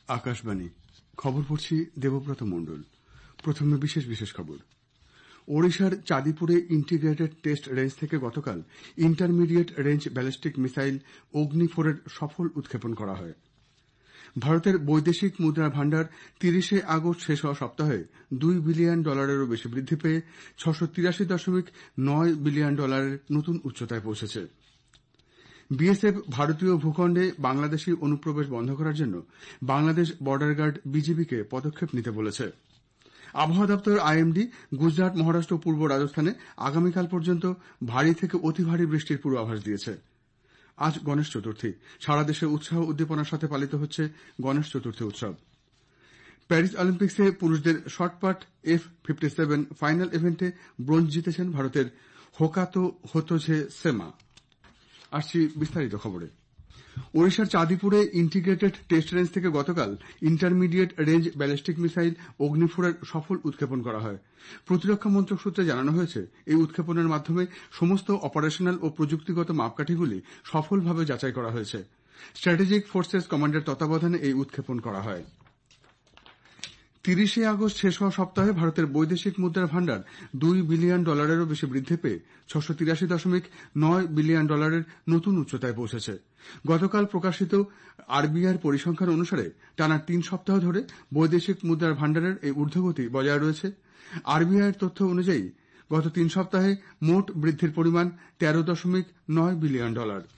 আকাশবাণী খবর পড়ছি দেবব্রত মণ্ডল। প্রথমে বিশেষ খবর। ওড়িশার চাঁদিপুরে ইন্টিগ্রেটেড টেস্ট রেঞ্জ থেকে গতকাল ইন্টারমিডিয়েট রেঞ্জ ব্যালিস্টিক মিসাইল অগ্নি-4 এর সফল উৎক্ষেপণ করা হয়। ভারতের বৈদেশিক মুদ্রার ভান্ডার ৩০ আগস্ট শেষ হওয়া সপ্তাহে $2 বিলিয়নেরও বেশি বৃদ্ধি পেয়ে $683.9 বিলিয়ন নতুন উচ্চতায় পৌঁছেছে। বিএসএফ ভারতীয় ভূখণ্ডে বাংলাদেশি অনুপ্রবেশ বন্ধ করার জন্য বাংলাদেশ বর্ডার গার্ড বিজিবিকে পদক্ষেপ নিতে বলেছে। আবহাওয়া দপ্তর আইএমডি গুজরাট, মহারাষ্ট্র ও পূর্ব রাজস্থানে আগামীকাল পর্যন্ত ভারী থেকে অতি ভারী বৃষ্টির পূর্বাভাস দিয়েছে। আজ গণেশ চতুর্থী। সারা দেশে উৎসাহ উদ্দীপনার সাথে পালিত হচ্ছে গণেশ চতুর্থী উৎসব। প্যারিস অলিম্পিক্সে পুরুষদের শর্টপাট F57 ফাইনাল ইভেন্টে ব্রোঞ্জ জিতেছেন ভারতের হোকাতো হোতোঝে সেমা। আসছি বিস্তারিত খবরে। ওড়িশার চাঁদিপুরে ইন্টিগ্রেটেড টেস্ট রেঞ্জ থেকে গতকাল ইন্টারমিডিয়েট রেঞ্জ ব্যালিস্টিক মিসাইল অগ্নি-4 এর সফল উৎক্ষেপণ করা হয়। প্রতিরক্ষা মন্ত্রক সূত্রে জানানো হয়েছে, এই উৎক্ষেপণের মাধ্যমে সমস্ত অপারেশনাল ও প্রযুক্তিগত মাপকাঠিগুলি সফলভাবে যাচাই করা হয়েছে। স্ট্র্যাটেজিক ফোর্সেস কমান্ডের তত্ত্বাবধানে এই উৎক্ষেপণ করা হয়। ৩০ আগস্ট শেষ হওয়া সপ্তাহে ভারতের বৈদেশিক মুদ্রার ভান্ডার $2 বিলিয়নেরও বেশি বৃদ্ধি পেয়ে $683.9 বিলিয়ন নতুন উচ্চতায় পৌঁছেছে। গতকাল প্রকাশিত আরবিআইয়ের পরিসংখ্যান অনুসারে টানা ৩ সপ্তাহ ধরে বৈদেশিক মুদ্রার ভান্ডারের এই ঊর্ধ্বগতি বজায় রয়েছে। আরবিআইয়ের তথ্য অনুযায়ী গত ৩ সপ্তাহে মোট বৃদ্ধির পরিমাণ $13.9 বিলিয়ন।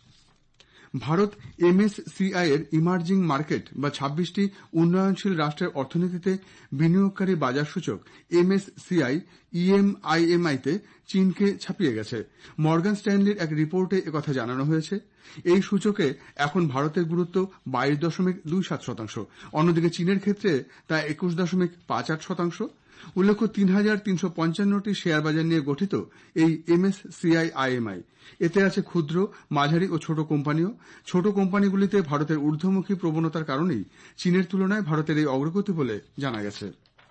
ভারত এমএসসিআই এর ইমার্জিং মার্কেট বা ২৬টি উন্নয়নশীল রাষ্ট্রের অর্থনীতিতে বিনিয়োগকারী বাজার সূচক এমএসসিআই ইএমআইএমআই-তে চীনকে ছাপিয়ে গেছে। মর্গান স্ট্যানলির এক রিপোর্টে একথা জানানো হয়েছে। এই সূচকে এখন ভারতের গুরুত্ব ২২.27%। অন্যদিকে চীনের ক্ষেত্রে তা ২১.58%। উল্লেখ্য, ৩,৩৫৫টি শেয়ার বাজার নিয়ে গঠিত এই এমএসসিআই আইএমআই। এতে আছে ক্ষুদ্র, মাঝারি ও ছোট কোম্পানিও। ছোট কোম্পানিগুলিতে ভারতের ঊর্ধ্বমুখী প্রবণতার কারণেই চীনের তুলনায় ভারতের এই অগ্রগতি বলে জানা গেছে।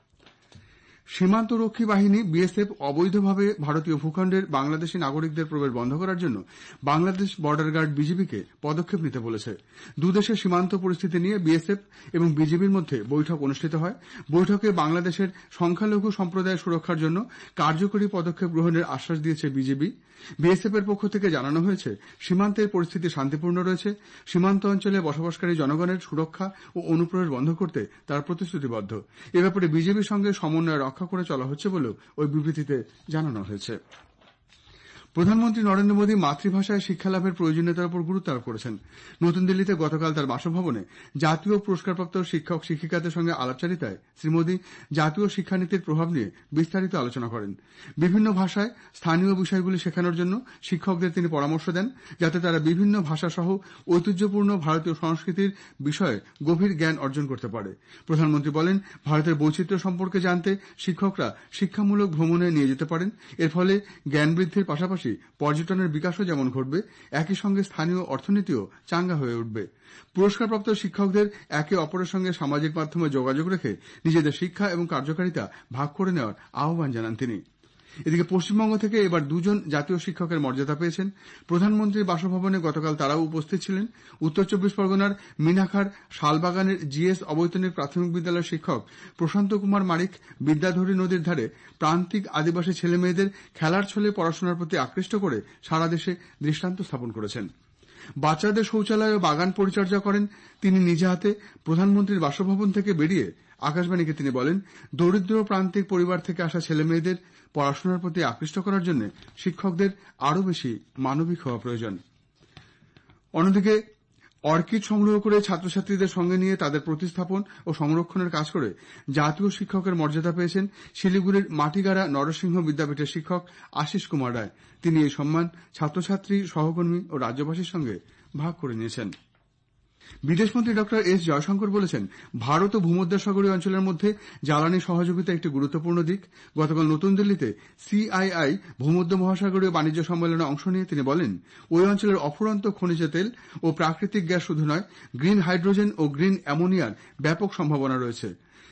সীমান্তরক্ষী বাহিনী বিএসএফ অবৈধভাবে ভারতীয় ভূখণ্ডের বাংলাদেশি নাগরিকদের প্রবেশ বন্ধ করার জন্য বাংলাদেশ বর্ডার গার্ড বিজিবিকে পদক্ষেপ নিতে বলেছে। দুদেশের সীমান্ত পরিস্থিতি নিয়ে বিএসএফ এবং বিজিবির মধ্যে বৈঠক অনুষ্ঠিত হয়। বৈঠকে বাংলাদেশের সংখ্যালঘু সম্প্রদায়ের সুরক্ষার জন্য কার্যকরী পদক্ষেপ গ্রহণের আশ্বাস দিয়েছে বিজিবি। বিএসএফ এর পক্ষ থেকে জানানো হয়েছে, সীমান্তের পরিস্থিতি শান্তিপূর্ণ রয়েছে। সীমান্ত অঞ্চলে বসবাসকারী জনগণের সুরক্ষা ও অনুপ্রবেশ বন্ধ করতে তারা প্রতিশ্রুতিবদ্ধ। এ ব্যাপারে বিজেপির সঙ্গে সমন্বয় রক্ষা করে চলা হচ্ছে বলেও ওই বিবৃতিতে জানানো হয়েছে। প্রধানমন্ত্রী নরেন্দ্র মোদী মাতৃভাষায় শিক্ষালাভের প্রয়োজনীয়তার উপর গুরুত্ব আরোপ করেছেন। নতুন দিল্লিতে গতকাল তার বাসভবনে জাতীয় পুরস্কারপ্রাপ্ত শিক্ষক শিক্ষিকাদের সঙ্গে আলাপচারিতায় শ্রী মোদী জাতীয় শিক্ষানীতির প্রভাব নিয়ে বিস্তারিত আলোচনা করেন। বিভিন্ন ভাষায় স্থানীয় বিষয়গুলি শেখানোর জন্য শিক্ষকদের তিনি পরামর্শ দেন, যাতে তারা বিভিন্ন ভাষাসহ ঐতিহ্যপূর্ণ ভারতীয় সংস্কৃতির বিষয়ে গভীর জ্ঞান অর্জন করতে পারে। প্রধানমন্ত্রী বলেন, ভারতের বৈচিত্র্য সম্পর্কে জানতে শিক্ষকরা শিক্ষামূলক ভ্রমণে নিয়ে যেতে পারেন। এর ফলে জ্ঞান বৃদ্ধির পাশাপাশি পর্যটনের বিকাশও যেমন ঘটবে, একই সঙ্গে স্থানীয় অর্থনীতিও চাঙ্গা হয়ে উঠবে। পুরস্কারপ্রাপ্ত শিক্ষকদের একে অপরের সঙ্গে সামাজিক মাধ্যমে যোগাযোগ রেখে নিজেদের শিক্ষা এবং কার্যকারিতা ভাগ করে নেওয়ার আহ্বান জানান তিনি। এদিকে পশ্চিমবঙ্গ থেকে এবার 2 জন জাতীয় শিক্ষকের মর্যাদা পেয়েছেন। প্রধানমন্ত্রীর বাসভবনে গতকাল তারাও উপস্থিত ছিলেন। উত্তর 24 পরগনার মিনাখার শালবাগানের জিএস অবৈতনিক প্রাথমিক বিদ্যালয়ের শিক্ষক প্রশান্ত কুমার মারিক বিদ্যাধরী নদীর ধারে প্রান্তিক আদিবাসী ছেলেমেয়েদের খেলার ছলে পড়াশোনার প্রতি আকৃষ্ট করে সারা দেশে দৃষ্টান্ত স্থাপন করেছেন। বাচ্চাদের শৌচালয় ও বাগান পরিচর্যা করেন তিনি নিজে হাতে। প্রধানমন্ত্রীর বাসভবন থেকে বেরিয়ে আকাশবাণীকে তিনি বলেন, দরিদ্র প্রান্তিক পরিবার থেকে আসা ছেলেমেয়েদের পড়াশোনার প্রতি আকৃষ্ট করার জন্য শিক্ষকদের আরও বেশি মানবিক হওয়া প্রয়োজন। অন্যদিকে অর্কিড সংগ্রহ করে ছাত্রছাত্রীদের সঙ্গে নিয়ে তাদের প্রতিস্থাপন ও সংরক্ষণের কাজ করে জাতীয় শিক্ষকের মর্যাদা পেয়েছেন শিলিগুড়ির মাটিগাড়া নরসিংহ বিদ্যাপীঠের শিক্ষক আশিস কুমার রায়। তিনি এই সম্মান ছাত্রছাত্রী, সহকর্মী ও রাজ্যবাসীর সঙ্গে ভাগ করে নিয়েছেন। বিদেশমন্ত্রী ড এস জয়শঙ্কর বলেছেন, ভারত ও ভূমধ্যসাগরীয় অঞ্চলের মধ্যে জ্বালানি সহযোগিতা একটি গুরুত্বপূর্ণ দিক। গতকাল নতুন দিল্লিতে সিআইআই ভূমধ্য মহাসাগরীয় বাণিজ্য সম্মেলনে অংশ নিয়ে তিনি বলেন, ওই অঞ্চলের অফুরন্ত খনিজ তেল ও প্রাকৃতিক গ্যাস শুধু নয়, গ্রিন হাইড্রোজেন ও গ্রিন অ্যামোনিয়ার ব্যাপক সম্ভাবনা রয়েছে।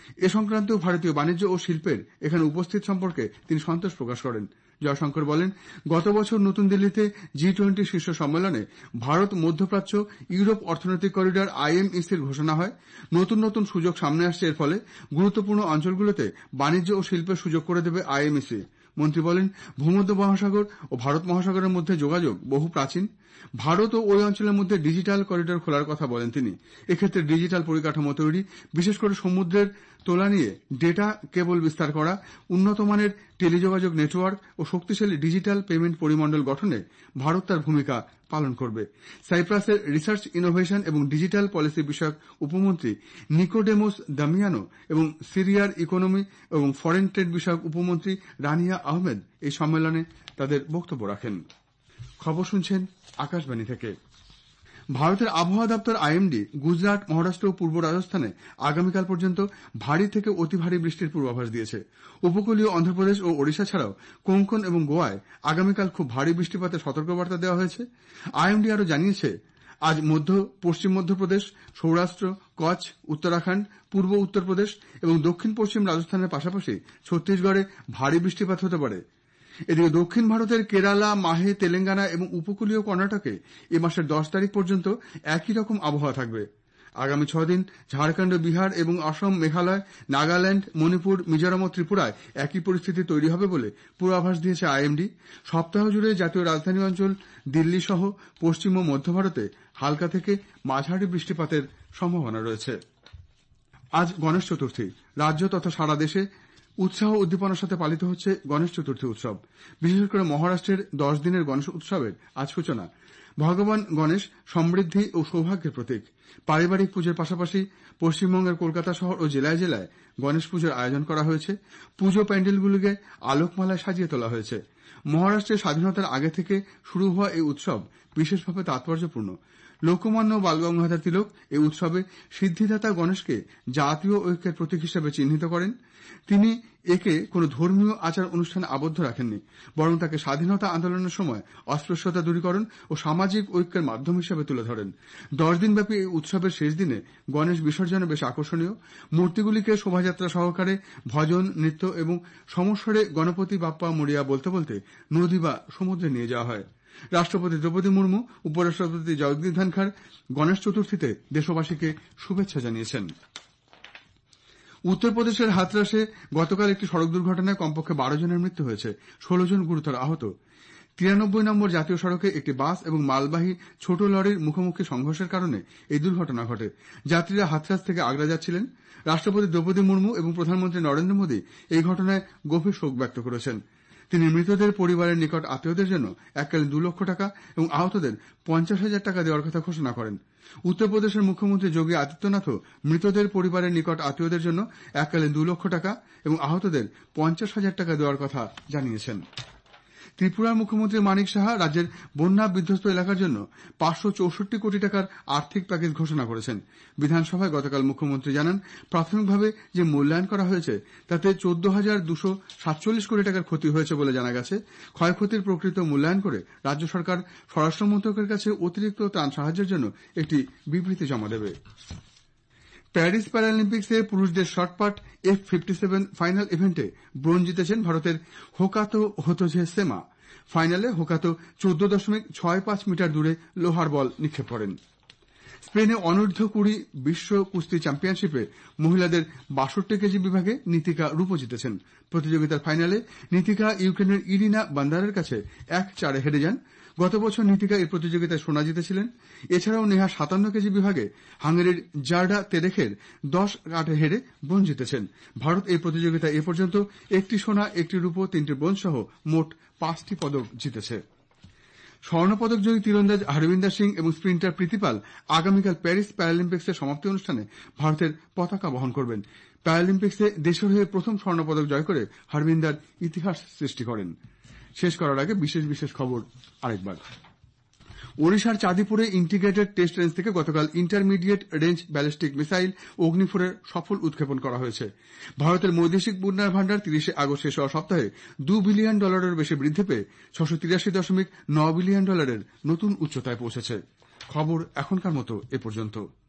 এ সংক্রান্তেও ভারতীয় বাণিজ্য ও শিল্পের এখানে উপস্থিত সম্পর্কে তিনি সন্তোষ প্রকাশ করেন। জয়শঙ্কর বলেন, গত বছর নতুন দিল্লিতে G20 শীর্ষ সম্মেলনে ভারত মধ্যপ্রাচ্য ইউরোপ অর্থনৈতিক করিডর IMECর ঘোষণা হয়। নতুন নতুন সুযোগ সামনে আসছে। এর ফলে গুরুত্বপূর্ণ অঞ্চলগুলোতে বাণিজ্য ও শিল্পের সুযোগ করে দেবে IMEC। মন্ত্রী বলেন, ভূমধ্য মহাসাগর ও ভারত মহাসাগরের মধ্যে যোগাযোগ বহু প্রাচীন। ভারত ও ওই অঞ্চলের মধ্যে ডিজিটাল করিডর খোলার কথা বলেন তিনি। এক্ষেত্রে ডিজিটাল পরিকাঠামো তৈরি, বিশেষ করে সমুদ্রের তোলা নিয়ে ডেটা কেবল বিস্তার করা, উন্নত মানের টেলিযোগাযোগ নেটওয়ার্ক ও শক্তিশালী ডিজিটাল পেমেন্ট পরিমণ্ডল গঠনে ভারত তার ভূমিকা পালন করবে। সাইপ্রাসের রিসার্চ, ইনোভেশন এবং ডিজিটাল পলিসি বিষয়ক উপমন্ত্রী নিকোডেমোস দামিয়ানো এবং সিরিয়ার ইকোনমি এবং ফরেন ট্রেড বিষয়ক উপমন্ত্রী রানিয়া আহমেদ এই সম্মেলনে তাদের বক্তব্য রাখেন। খবর শুনছেন আকাশবাণী থেকে। ভারতের আবহাওয়া দপ্তর IMD গুজরাট, মহারাষ্ট্র ও পূর্ব রাজস্থানে আগামীকাল পর্যন্ত ভারী থেকে অতি ভারী বৃষ্টির পূর্বাভাস দিয়েছে। উপকূলীয় অন্ধ্রপ্রদেশ ও ওড়িশা ছাড়াও কোঙ্কণ এবং গোয়ায় আগামীকাল খুব ভারী বৃষ্টিপাতের সতর্কবার্তা দেওয়া হয়েছে। IMD আরও জানিয়েছে, আজ মধ্য পশ্চিম মধ্যপ্রদেশ, সৌরাষ্ট্র, কচ্ছ, উত্তরাখণ্ড, পূর্ব উত্তরপ্রদেশ এবং দক্ষিণ পশ্চিম রাজস্থানের পাশাপাশি ছত্তিশগড়ে ভারী বৃষ্টিপাত হতে পারে। এদিকে দক্ষিণ ভারতের কেরালা, মাহে, তেলেঙ্গানা এবং উপকূলীয় কর্ণাটকে এ মাসের 10 তারিখ পর্যন্ত একই রকম আবহাওয়া থাকবে। আগামী 6 দিন ঝাড়খণ্ড, বিহার এবং অসম, মেঘালয়, নাগাল্যান্ড, মণিপুর, মিজোরাম ও ত্রিপুরায় একই পরিস্থিতি তৈরি হবে বলে পূর্বাভাস দিয়েছে IMD। সপ্তাহ জুড়ে জাতীয় রাজধানী অঞ্চল, দিল্লি সহ পশ্চিম ও মধ্য ভারতে হালকা থেকে মাঝারি বৃষ্টিপাতের সম্ভাবনা রয়েছে। আজ গণেশ চতুর্থী। রাজ্য তথা সারা দেশে উৎসাহ উদ্দীপনার সাথে পালিত হচ্ছে গণেশ চতুর্থী উৎসব। বিশেষ করে মহারাষ্ট্রের 10 দিনের গণেশ উৎসবের আজ সূচনা। ভগবান গণেশ সমৃদ্ধি ও সৌভাগ্যের প্রতীক। পারিবারিক পুজোর পাশাপাশি পশ্চিমবঙ্গের কলকাতা শহর ও জেলায় জেলায় গণেশ পুজোর আয়োজন করা হয়েছে। পুজো প্যান্ডেলগুলিকে আলোকমালায় সাজিয়ে তোলা হয়েছে। মহারাষ্ট্রের স্বাধীনতার আগে থেকে শুরু হওয়া এই উৎসব বিশেষভাবে তাৎপর্যপূর্ণ। লোকমান্য বালগঙ্গাধর তিলক এই উৎসবে সিদ্ধিদাতা গণেশকে জাতীয় ঐক্যের প্রতীক হিসেবে চিহ্নিত করেন। তিনি একে কোনো ধর্মীয় আচার অনুষ্ঠানে আবদ্ধ রাখেননি, বরং তাকে স্বাধীনতা আন্দোলনের সময় অস্পৃশ্যতা দূরীকরণ ও সামাজিক ঐক্যের মাধ্যম হিসেবে তুলে ধরেন। 10 দিনব্যাপী এই উৎসবের শেষ দিনে গণেশ বিসর্জনে বেশ আকর্ষণীয়। মূর্তিগুলিকে শোভাযাত্রা সহকারে ভজন, নৃত্য এবং সমস্বরে গণপতি বাপ্পা মরিয়া বলতে বলতে নদী বা সমুদ্রে নিয়ে যাওয়া হয়। রাষ্ট্রপতি দ্রৌপদী মুর্মু, উপরাষ্ট্রপতি জগদীপ ধনখড় গণেশ চতুর্থীতে দেশবাসীকে শুভেচ্ছা জানিয়েছেন। উত্তরপ্রদেশের হাথরাসে গতকাল একটি সড়ক দুর্ঘটনায় কমপক্ষে 12 জনের মৃত্যু হয়েছে, 16 জন গুরুতর আহত। 93 নম্বর জাতীয় সড়কে একটি বাস এবং মালবাহী ছোট লরির মুখোমুখি সংঘর্ষের কারণে এই দুর্ঘটনা ঘটে। যাত্রীরা হাথরাস থেকে আগ্রা যাচ্ছিলেন। রাষ্ট্রপতি দ্রৌপদী মুর্মু এবং প্রধানমন্ত্রী নরেন্দ্র মোদী এই ঘটনায় গভীর শোক ব্যক্ত করেছেন। তিনি মৃতদের পরিবারের নিকট আত্মীয়দের জন্য এককালীন 2 লক্ষ টাকা এবং আহতদের 50,000 টাকা দেওয়ার কথা ঘোষণা করেন। উত্তরপ্রদেশের মুখ্যমন্ত্রী যোগী আদিত্যনাথও মৃতদের পরিবারের নিকট আত্মীয়দের জন্য এককালীন 2 লক্ষ টাকা এবং আহতদের 50,000 টাকা দেওয়ার কথা জানিয়েছেন। ত্রিপুরার মুখ্যমন্ত্রী মানিক সাহা রাজ্যের বন্যা বিধ্বস্ত এলাকার জন্য 564 কোটি টাকার আর্থিক প্যাকেজ ঘোষণা করেছেন। বিধানসভায় গতকাল মুখ্যমন্ত্রী জানান, প্রাথমিকভাবে যে মূল্যায়ন করা হয়েছে তাতে 14,247 কোটি টাকার ক্ষতি হয়েছে বলে জানা গেছে। ক্ষয়ক্ষতির প্রকৃত মূল্যায়ন করে রাজ্য সরকার স্বরাষ্ট্র মন্ত্রকের কাছে অতিরিক্ত ত্রাণ সাহায্যের জন্য একটি বিবৃতি জমা দেবে। প্যারিস প্যারালিম্পিক্সে পুরুষদের শর্টপাট F57 ফাইনাল ইভেন্টে ব্রোঞ্জ জিতেছেন ভারতের হোকাতো হোতোজে সেমা। ফাইনালে হোকাতো 14.65 মিটার দূরে লোহার বল নিক্ষেপ করেন। স্পেনে অনূর্ধ্ব 20 বিশ্ব কুস্তি চ্যাম্পিয়নশিপে মহিলাদের 62 কেজি বিভাগে নীতিকা রূপো জিতেছেন। প্রতিযোগিতার ফাইনালে নীতিকা ইউক্রেনের ইরিনা বান্দারের কাছে 1-4 হেরে যান। গত বছর নীতিকা এই প্রতিযোগিতায় সোনা জিতেছিলেন। এছাড়াও নেহা 57 কেজি বিভাগে হাঙ্গেরির জার্ডা তেরেখের 10 কাঠে হেরে ব্রোঞ্জ জিতেছেন। ভারত এই প্রতিযোগিতায় এ পর্যন্ত 1টি সোনা, 1টি রূপো, 3টি ব্রোঞ্জ সহ মোট 5টি পদক জিতেছে। স্বর্ণপদক জয়ী তীরন্দাজ হরবিন্দর সিং এবং স্প্রিন্টার প্রীতিপাল আগামীকাল প্যারিস প্যারালিম্পিক্সের সমাপ্তি অনুষ্ঠানে ভারতের পতাকা বহন করবেন। প্যারালিম্পিক্সে দেশের হয়ে প্রথম স্বর্ণপদক জয় করে হরবিন্দর ইতিহাস সৃষ্টি করেন। শেষ করার আগে বিশেষ খবর আরেকবার। ওড়িশার চাঁদিপুরে ইন্টিগ্রেটেড টেস্ট রেঞ্জ থেকে গতকাল ইন্টারমিডিয়েট রেঞ্জ ব্যালিস্টিক মিসাইল অগ্নি-4 সফল উৎক্ষেপণ করা হয়েছে। ভারতের বৈদেশিক মুদ্রার ভান্ডার 30 আগস্ট শেষ হওয়া সপ্তাহে $2 বিলিয়ন বেশি বৃদ্ধি পেয়ে $683.9 বিলিয়ন নতুন উচ্চতায় পৌঁছেছে। খবর এখনকার মতো এ পর্যন্ত।